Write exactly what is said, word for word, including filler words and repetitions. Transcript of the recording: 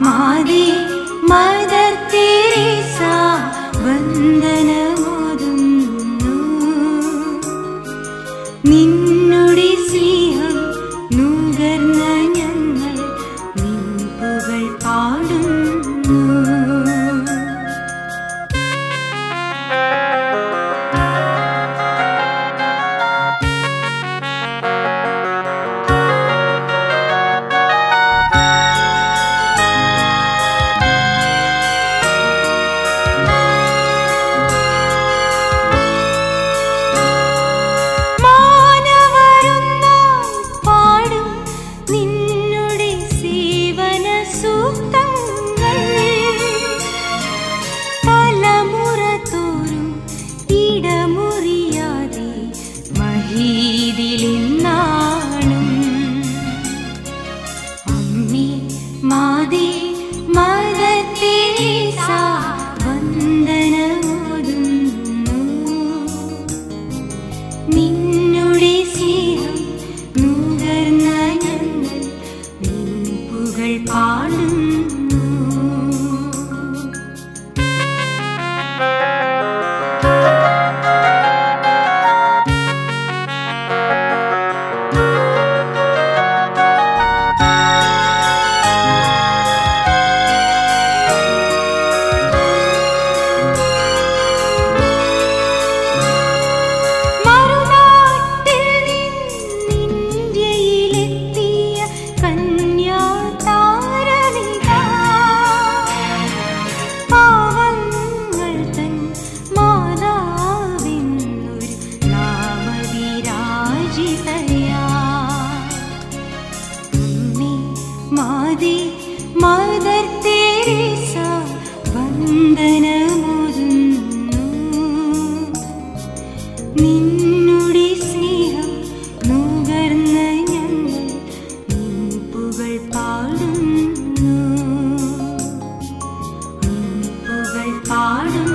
മാതേ mother Teresa വന്ദനമോതുന്നു. നിന്നുടെ സ്നേഹം നുകർന്ന ഞങ്ങൾ നിൻ പുകഴ് പാടുന്നു. അമ്മേ മാതേ മദർ തെരേസ വന്ദനമോതുന്നു. നിന്നുടെ സ്നേഹം നുകർന്ന ഞങ്ങൾ നിൻ പുകഴ് പാടുന്നു. മാതേ മദർ തെരേസ വന്ദനമോതുന്നു. നിന്നുടെ സ്നേഹം നുകർന്ന ഞങ്ങൾ നിൻ പുകഴ് പാടുന്നു. നിൻ പുകഴ് പാടുന്നു.